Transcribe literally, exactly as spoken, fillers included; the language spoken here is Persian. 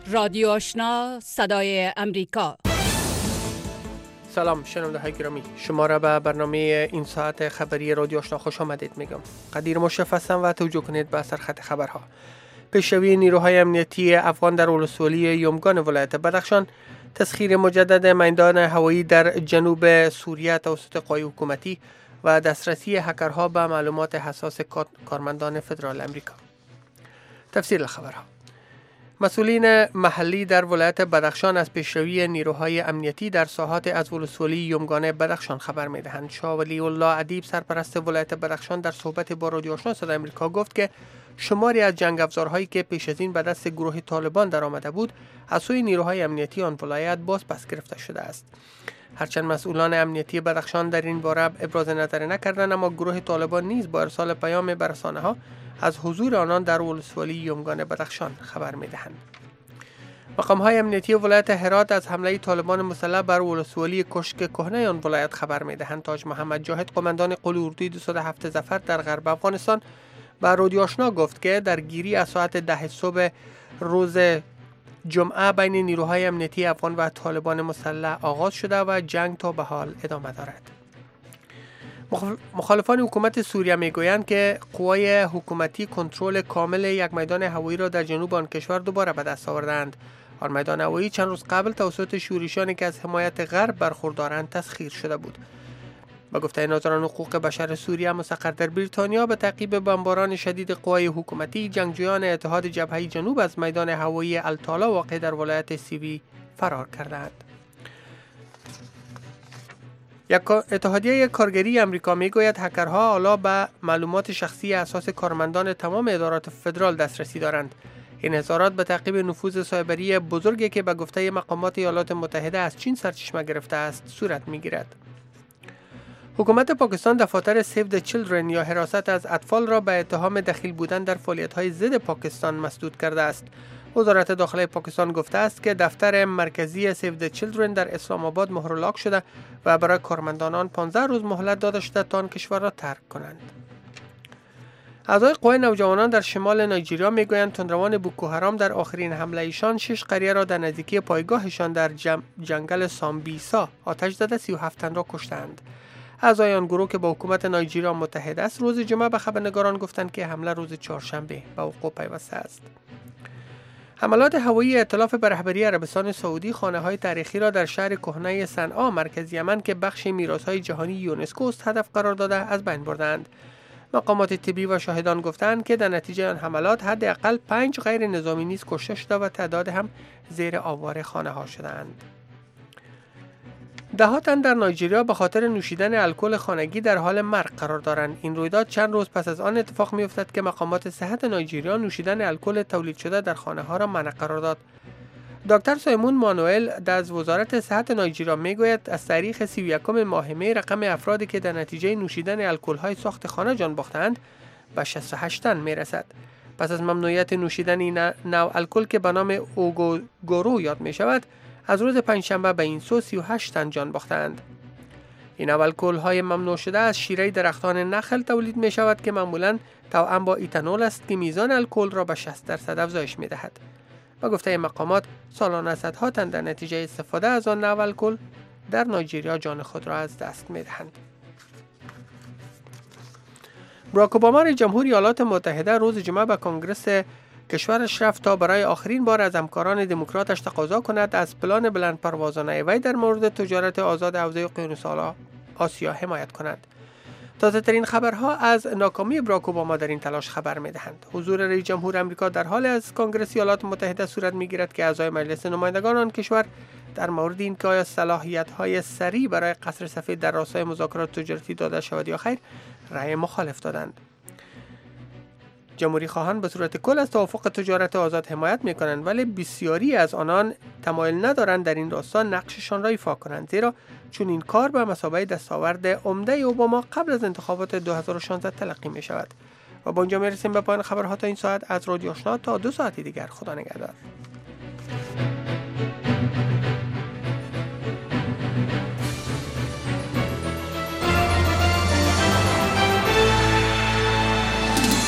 رادیو آشنا صدای امریکا. سلام شنونده های گرامی، شما را به برنامه این ساعت خبری رادیو آشنا خوش آمدید میگم. قدیر مشرف هستم و توجه کنید به سرخط خبرها. پیشروی نیروهای امنیتی افغان در ولسوالی یومگان ولایت بدخشان، تسخیر مجدد میدان هوایی در جنوب سوریه توسط قوای حکومتی و دسترسی هکرها به معلومات حساس کارمندان فدرال امریکا. تفصیل خبرها. مسئولین محلی در ولایت بدخشان از پیشروی نیروهای امنیتی در ساحات از ولسوالی یومگان بدخشان خبر می‌دهند. شاه ولی الله ادیب سرپرست ولایت بدخشان در صحبت با رادیو آشنا صدای امریکا گفت که شماری از جنگ افزارهایی که پیش از این به دست گروه طالبان درآمده بود از سوی نیروهای امنیتی آن ولایت باز پس گرفته شده است. هرچند مسئولان امنیتی بدخشان در این باره ابراز نظر نکردند، اما گروه طالبان نیز با ارسال پیام به رسانه‌ها از حضور آنان در ولسوالی یومگان بدخشان خبر می‌دهند. مقام‌های امنیتی ولایت هرات از حمله طالبان مسلح بر ولسوالی کشک کهنه آن ولایت خبر می‌دهند. تاج محمد جاهد قماندان قول اردوی دویست و هفت ظفر در غرب افغانستان به رادیو آشنا گفت که درگیری از ساعت ده صبح روز جمعه بین نیروهای امنیتی افغان و طالبان مسلح آغاز شده و جنگ تا به حال ادامه دارد. مخالفان حکومت سوریه میگویند که قوای حکومتی کنترل کامل یک میدان هوایی را در جنوب آن کشور دوباره به دست آوردند. آن میدان هوایی چند روز قبل توسط شورشیانی که از حمایت غرب برخوردارند تسخیر شده بود. با گفته ناظران حقوق بشر سوریه مستقر در بریتانیا، به تعقیب بمباران شدید قوای حکومتی، جنگجویان اتحاد جبهه جنوب از میدان هوایی التالا واقع در ولایت سیوی فرار کردند. یک اتحادیه کارگری امریکا میگوید هکرها حالا به معلومات شخصی اساس کارمندان تمام ادارات فدرال دسترسی دارند. این اظهارات به تعقیب نفوذ سایبری بزرگی که به گفته مقامات ایالات متحده از چین سرچشمه گرفته است صورت میگیرد. حکومت پاکستان دفاتر سیو د چیلدرن یا حراست از اطفال را به اتهام دخیل بودن در فعالیت‌های ضد پاکستان مسدود کرده است. وزارت داخلی پاکستان گفته است که دفتر مرکزی سیو د چیلدرن در اسلام آباد مهر و لاک شده و برای کارمندان آن پانزده روز مهلت داده شده تا آن کشور را ترک کنند. اعضای قوای نوجوانان در شمال نایجریا میگویند تندروان بوکو حرام در آخرین حمله ایشان شش قریه را در نزدیکی پایگاهشان در جنگل سامبیسا آتش زده سی و هفت تن را کشتند. اعضای آن گروه که با حکومت نایجریا متحد است روز جمعه به خبرنگاران گفتند که حمله روز چهارشنبه به وقوع پیوسته است. حملات هوایی ائتلاف به رهبری عربستان سعودی خانه‌های تاریخی را در شهر کهنه صنعا مرکز یمن که بخش میراث‌های جهانی یونسکو است هدف قرار داده از بین بردند. مقامات طبی و شاهدان گفتند که در نتیجه آن حملات حداقل پنج غیر نظامی نیز کشته شده و تعداد هم زیر آوار خانه‌ها شدند. ده‌ها تن در نایجریا به خاطر نوشیدن الکل خانگی در حال مرگ قرار دارند. این رویداد چند روز پس از آن اتفاق می‌افتد که مقامات صحت نایجریا نوشیدن الکل تولید شده در خانه‌ها را منع قرار داد. دکتر سایمون مانوئل از وزارت صحت نایجریا میگوید از تاریخ سی و یکم ماه می رقم افرادی که در نتیجه نوشیدن الکل‌های ساخت خانه جان باختند به شصت و هشت تن میرسد. پس از ممنوعیت نوشیدن این نوع الکل که به نام اوگورو یاد می شود، از روز پنجشنبه به این سو سی و هشت تن جان باختند. این الکل‌های ممنوع شده از شیره درختان نخل تولید می شود که معمولاً توأم با ایتانول است که میزان الکل را به شصت درصد افزایش می دهد. با گفته مقامات سالانه صدها تن در نتیجه استفاده از آن نوع الکل در نایجریا جان خود را از دست می دهند. باراک اوباما رئیس جمهور ایالات متحده روز جمعه به کنگره کشورش رفت تا برای آخرین بار از همکاران دموکراتش تقاضا کند از پلان بلند پروازانه وی در مورد تجارت آزاد حوزه اقیانوس آسیا حمایت کند. تازه ترین خبرها از ناکامی باراک اوباما در این تلاش خبر می دهند. حضور رئیس جمهور آمریکا در حال از کنگره ایالات متحده صورت می گیرد که اعضای مجلس نمایندگان آن کشور در مورد اینکه آیا صلاحیت‌های سریع برای قصر سفید در راستای مذاکرات تجارتی داده شود یا خیر رأی مخالف دادند. جمهوری خواهان به صورت کل از توافق تجارت آزاد حمایت می کنند، ولی بسیاری از آنان تمایل ندارند در این راستا نقششان را ایفا کنند، زیرا چون این کار به مثابه دستاورد عمده اوباما قبل از انتخابات دو هزار و شانزده تلقی می شود. و با اینجا می رسیم به پایان خبرها تا این ساعت. از رادیو آشنا تا دو ساعت دیگر خدا نگهدار.